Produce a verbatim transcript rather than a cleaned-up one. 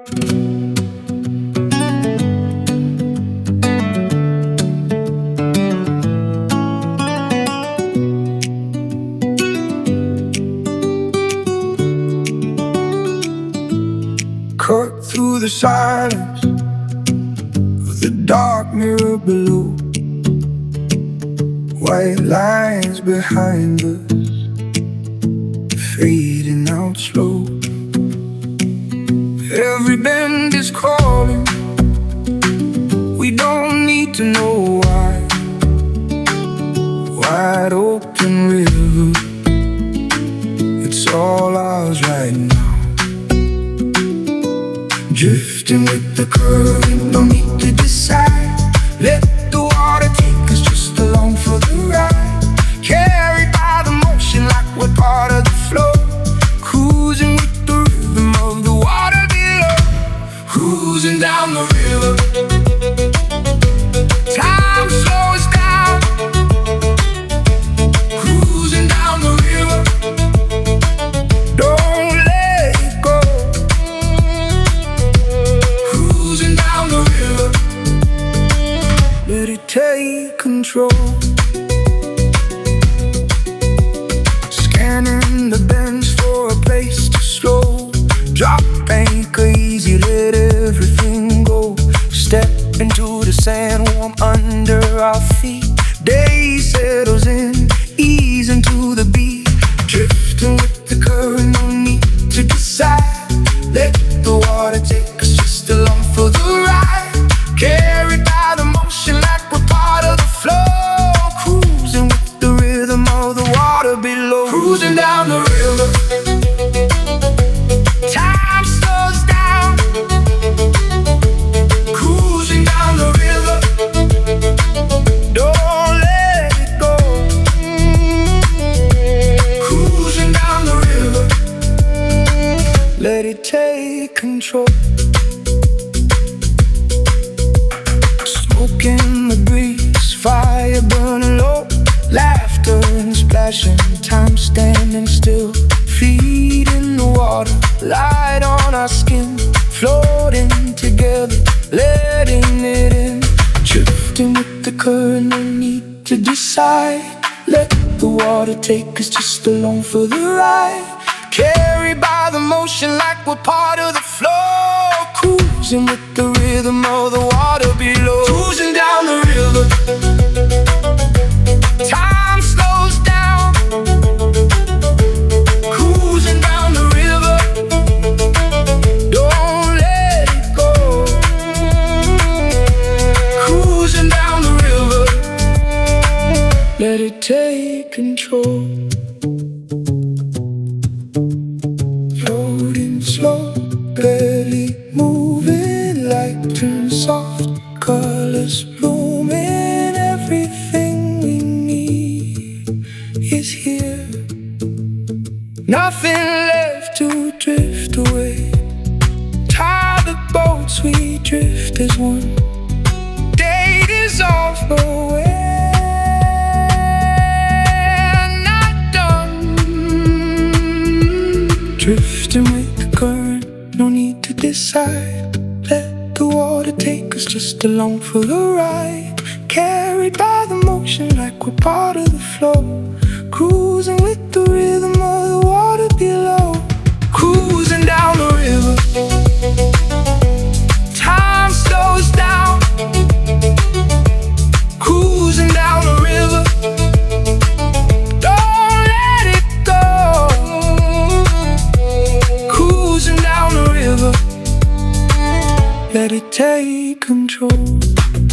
Cut through the silence of the dark mirror below. White lines behind us, fading out slow. Every bend is calling, we don't need to know why. Wide open river, it's all ours right now. Drifting with the current, no need to decide. Let the water take us just along for the ride. Carried by the motion like we're part of the flow. Cruising with the rhythm of the water below. Cruising down the river, time slows down. Cruising down the river, don't let it go. Cruising down the river, let it take control. Scanning the bends for a place to slow. Drop anchor easy, let everything go. Step into the sand, warm under our feet. Day settles in, ease into the beat. Drifting with the current, no need to decide. Let the water take us just along for the ride. Carried by the motion like we're part of the flow. Cruising with the rhythm of the water below. Cruising down the river, time slows down. Cruising down the river, don't let it go. Cruising down the river, let it take control. Smoke in the breeze, fire burning low. Laughter and splashing, time standing still. Feet in the water, light on our skin. Floating together, letting it in. Drifting with the current, no need to decide. Let the water take us just along for the ride. Carried by the motion like we're part of the flow. Cruising with the rhythm of the water below. Cruising down the river, time slows down. Cruising down the river, don't let it go. Cruising down the river, let it take control. Floating slow, barely moving, light turns soft, colors blooming. Everything we need is here. Nothing left to drift away. Tie the boats, we drift as one. Day dissolves, but we're not done. Drifting with the current, no need to decide. Let the water take us just along for the ride. Carried by the motion like we're part of the flow. Cruising with the rhythm of the water below. Cruising down the river, time slows down. Cruising down the river, don't let it go. Cruising down the river, let it take control.